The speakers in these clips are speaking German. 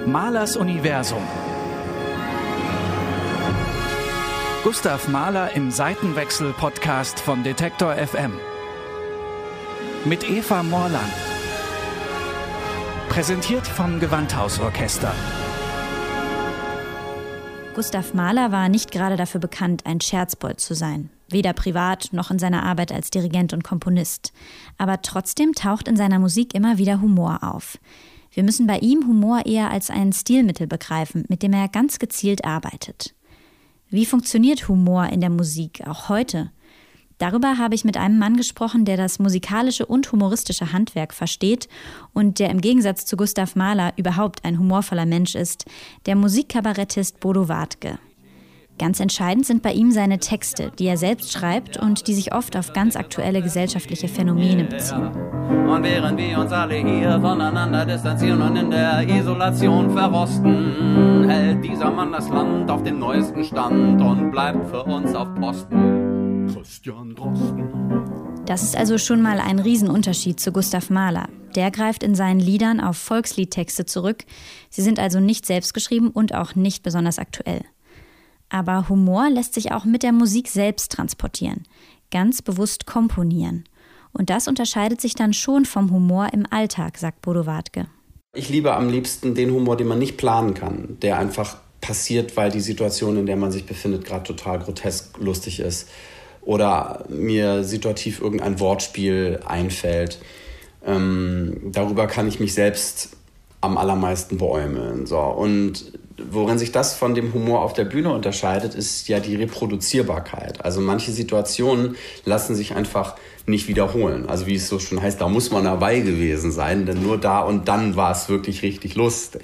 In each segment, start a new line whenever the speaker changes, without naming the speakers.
Mahlers Universum. Gustav Mahler im Seitenwechsel-Podcast von Detektor FM. Mit Eva Morland. Präsentiert vom Gewandhausorchester.
Gustav Mahler war nicht gerade dafür bekannt, ein Scherzbold zu sein. Weder privat noch in seiner Arbeit als Dirigent und Komponist. Aber trotzdem taucht in seiner Musik immer wieder Humor auf. Wir müssen bei ihm Humor eher als ein Stilmittel begreifen, mit dem er ganz gezielt arbeitet. Wie funktioniert Humor in der Musik, auch heute? Darüber habe ich mit einem Mann gesprochen, der das musikalische und humoristische Handwerk versteht und der im Gegensatz zu Gustav Mahler überhaupt ein humorvoller Mensch ist, der Musikkabarettist Bodo Wartke. Ganz entscheidend sind bei ihm seine Texte, die er selbst schreibt und die sich oft auf ganz aktuelle gesellschaftliche Phänomene beziehen.
Und während wir uns alle hier voneinander distanzieren und in der Isolation verrosten, hält dieser Mann das Land auf dem neuesten Stand und bleibt für uns auf Posten. Christian Drosten.
Das ist also schon mal ein Riesenunterschied zu Gustav Mahler. Der greift in seinen Liedern auf Volksliedtexte zurück. Sie sind also nicht selbstgeschrieben und auch nicht besonders aktuell. Aber Humor lässt sich auch mit der Musik selbst transportieren, ganz bewusst komponieren. Und das unterscheidet sich dann schon vom Humor im Alltag, sagt Bodo Wartke.
Ich liebe am liebsten den Humor, den man nicht planen kann, der einfach passiert, weil die Situation, in der man sich befindet, gerade total grotesk lustig ist. Oder mir situativ irgendein Wortspiel einfällt. Darüber kann ich mich selbst am allermeisten beäumeln. So. Und worin sich das von dem Humor auf der Bühne unterscheidet, ist ja die Reproduzierbarkeit. Also manche Situationen lassen sich einfach nicht wiederholen. Also wie es so schon heißt, da muss man dabei gewesen sein, denn nur da und dann war es wirklich richtig lustig.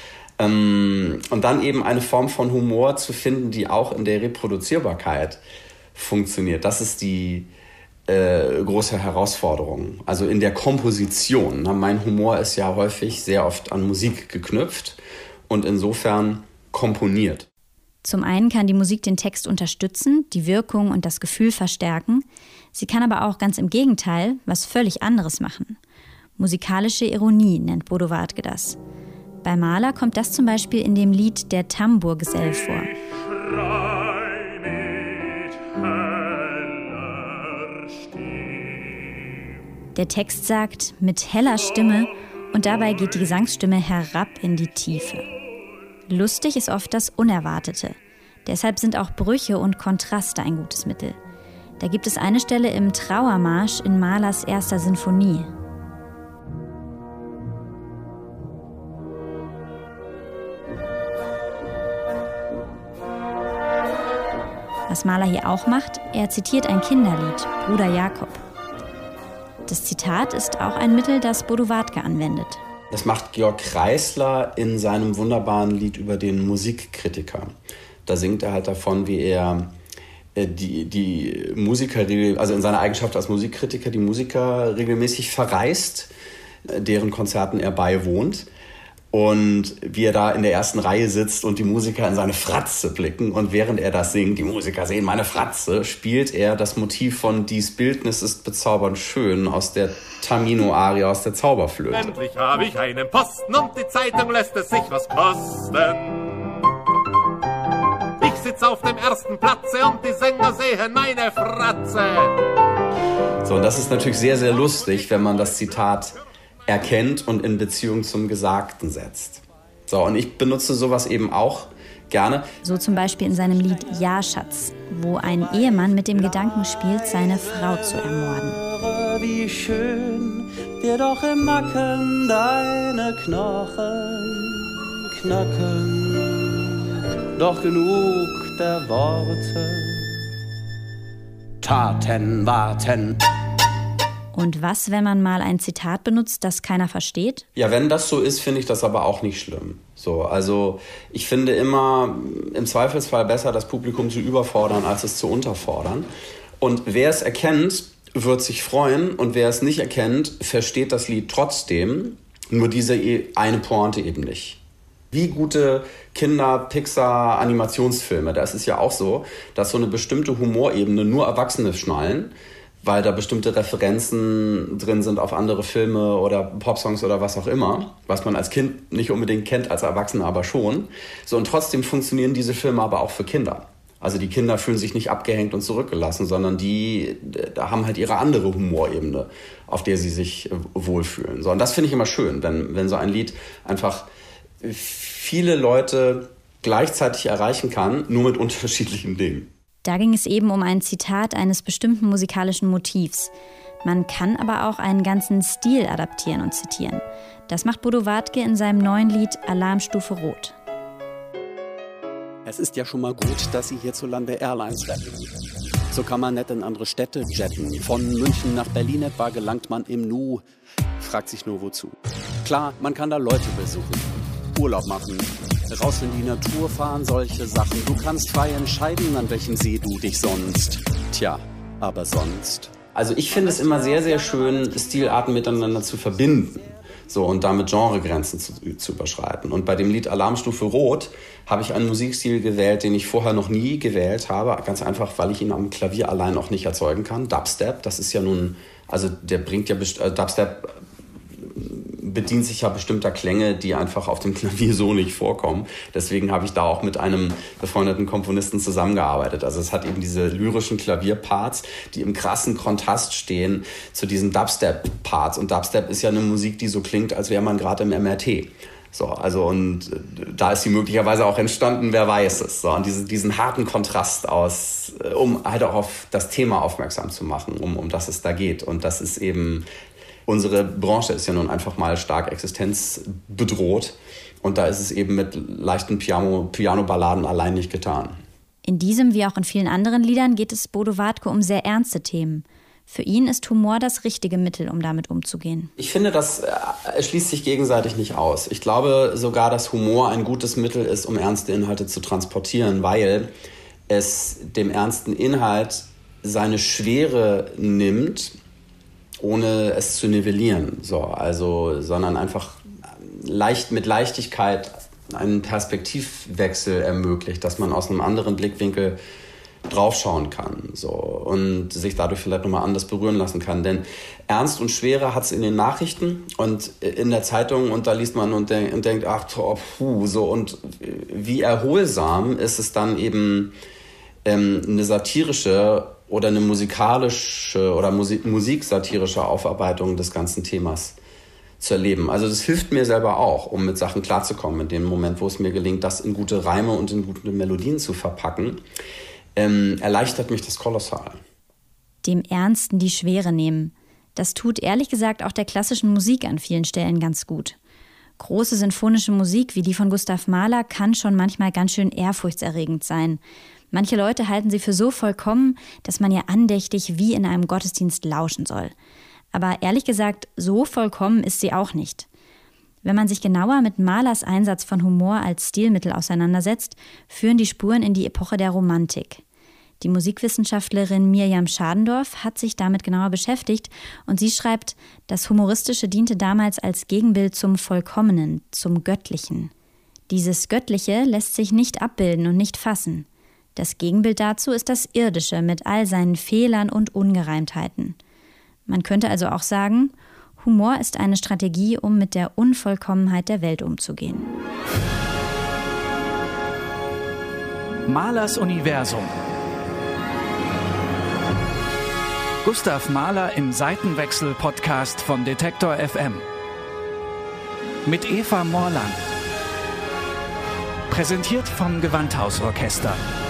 Und dann eben eine Form von Humor zu finden, die auch in der Reproduzierbarkeit funktioniert. Das ist die große Herausforderung. Also in der Komposition. Mein Humor ist ja häufig sehr oft an Musik geknüpft und insofern komponiert.
Zum einen kann die Musik den Text unterstützen, die Wirkung und das Gefühl verstärken. Sie kann aber auch ganz im Gegenteil was völlig anderes machen. Musikalische Ironie nennt Bodo Wartke das. Bei Mahler kommt das zum Beispiel in dem Lied Der Tambourgesell vor. Der Text sagt, mit heller Stimme, und dabei geht die Gesangsstimme herab in die Tiefe. Lustig ist oft das Unerwartete. Deshalb sind auch Brüche und Kontraste ein gutes Mittel. Da gibt es eine Stelle im Trauermarsch in Mahlers erster Sinfonie. Was Mahler hier auch macht, er zitiert ein Kinderlied, Bruder Jakob. Das Zitat ist auch ein Mittel, das Bodo Wartke anwendet.
Das macht Georg Kreisler in seinem wunderbaren Lied über den Musikkritiker. Da singt er halt davon, wie er die Musiker, also in seiner Eigenschaft als Musikkritiker, die Musiker regelmäßig verreist, deren Konzerten er beiwohnt. Und wie er da in der ersten Reihe sitzt und die Musiker in seine Fratze blicken. Und während er das singt, die Musiker sehen meine Fratze, spielt er das Motiv von Dies Bildnis ist bezaubernd schön aus der Tamino-Arie aus der Zauberflöte.
Endlich habe ich einen Posten und die Zeitung lässt es sich was kosten. Ich sitze auf dem ersten Platze und die Sänger sehen meine Fratze.
So, und das ist natürlich sehr, sehr lustig, wenn man das Zitat erkennt und in Beziehung zum Gesagten setzt. So, und ich benutze sowas eben auch gerne.
So zum Beispiel in seinem Lied Ja, Schatz, wo ein Ehemann mit dem Gedanken spielt, seine Frau zu ermorden.
Wie schön dir doch im Nacken deine Knochen knacken. Doch genug der Worte. Taten warten.
Und was, wenn man mal ein Zitat benutzt, das keiner versteht?
Ja, wenn das so ist, finde ich das aber auch nicht schlimm. So, also ich finde immer im Zweifelsfall besser, das Publikum zu überfordern, als es zu unterfordern. Und wer es erkennt, wird sich freuen. Und wer es nicht erkennt, versteht das Lied trotzdem. Nur diese eine Pointe eben nicht. Wie gute Kinder-Pixar-Animationsfilme. Da ist es ja auch so, dass so eine bestimmte Humorebene nur Erwachsene schnallen. weil da bestimmte Referenzen drin sind auf andere Filme oder Popsongs oder was auch immer, was man als Kind nicht unbedingt kennt, als Erwachsener aber schon. So, und trotzdem funktionieren diese Filme aber auch für Kinder. Also die Kinder fühlen sich nicht abgehängt und zurückgelassen, sondern die haben halt ihre andere Humorebene, auf der sie sich wohlfühlen. So, und das finde ich immer schön, wenn so ein Lied einfach viele Leute gleichzeitig erreichen kann, nur mit unterschiedlichen Dingen.
Da ging es eben um ein Zitat eines bestimmten musikalischen Motivs. Man kann aber auch einen ganzen Stil adaptieren und zitieren. Das macht Bodo Wartke in seinem neuen Lied Alarmstufe Rot.
Es ist ja schon mal gut, dass Sie hierzulande Airlines retten. So kann man nicht in andere Städte jetten. Von München nach Berlin etwa gelangt man im Nu. Fragt sich nur wozu. Klar, man kann da Leute besuchen, Urlaub machen, raus in die Natur fahren, solche Sachen. Du kannst frei entscheiden, an welchem See du dich sonst. Tja, aber sonst.
Also ich finde es immer sehr, sehr schön, Stilarten miteinander zu verbinden. So, und damit Genregrenzen zu überschreiten. Und bei dem Lied Alarmstufe Rot habe ich einen Musikstil gewählt, den ich vorher noch nie gewählt habe. Ganz einfach, weil ich ihn am Klavier allein auch nicht erzeugen kann. Dubstep, das ist ja nun, also der bringt ja, Dubstep bedient sich ja bestimmter Klänge, die einfach auf dem Klavier so nicht vorkommen. Deswegen habe ich da auch mit einem befreundeten Komponisten zusammengearbeitet. Also es hat eben diese lyrischen Klavierparts, die im krassen Kontrast stehen zu diesen Dubstep-Parts. Und Dubstep ist ja eine Musik, die so klingt, als wäre man gerade im MRT. So, also und da ist sie möglicherweise auch entstanden, wer weiß es. So, und diesen harten Kontrast aus, um halt auch auf das Thema aufmerksam zu machen, um das es da geht. Und das ist eben, unsere Branche ist ja nun einfach mal stark existenzbedroht. Und da ist es eben mit leichten Piano-Balladen allein nicht getan.
In diesem wie auch in vielen anderen Liedern geht es Bodo Wartke um sehr ernste Themen. Für ihn ist Humor das richtige Mittel, um damit umzugehen.
Ich finde, das schließt sich gegenseitig nicht aus. Ich glaube sogar, dass Humor ein gutes Mittel ist, um ernste Inhalte zu transportieren, weil es dem ernsten Inhalt seine Schwere nimmt, ohne es zu nivellieren. Sondern einfach mit Leichtigkeit einen Perspektivwechsel ermöglicht, dass man aus einem anderen Blickwinkel draufschauen kann und sich dadurch vielleicht nochmal anders berühren lassen kann. Denn Ernst und Schwere hat es in den Nachrichten und in der Zeitung, und da liest man und denkt, und wie erholsam ist es dann eben eine satirische oder eine musikalische oder musiksatirische Aufarbeitung des ganzen Themas zu erleben. Also das hilft mir selber auch, um mit Sachen klarzukommen, in dem Moment, wo es mir gelingt, das in gute Reime und in gute Melodien zu verpacken. Erleichtert mich das kolossal.
Dem Ernsten die Schwere nehmen. Das tut ehrlich gesagt auch der klassischen Musik an vielen Stellen ganz gut. Große sinfonische Musik wie die von Gustav Mahler kann schon manchmal ganz schön ehrfurchtserregend sein. Manche Leute halten sie für so vollkommen, dass man ihr andächtig wie in einem Gottesdienst lauschen soll. Aber ehrlich gesagt, so vollkommen ist sie auch nicht. Wenn man sich genauer mit Mahlers Einsatz von Humor als Stilmittel auseinandersetzt, führen die Spuren in die Epoche der Romantik. Die Musikwissenschaftlerin Mirjam Schadendorf hat sich damit genauer beschäftigt und sie schreibt, das Humoristische diente damals als Gegenbild zum Vollkommenen, zum Göttlichen. Dieses Göttliche lässt sich nicht abbilden und nicht fassen. Das Gegenbild dazu ist das Irdische mit all seinen Fehlern und Ungereimtheiten. Man könnte also auch sagen, Humor ist eine Strategie, um mit der Unvollkommenheit der Welt umzugehen.
Mahlers Universum. Gustav Mahler im Seitenwechsel-Podcast von Detektor FM. Mit Eva Morland. Präsentiert vom Gewandhausorchester.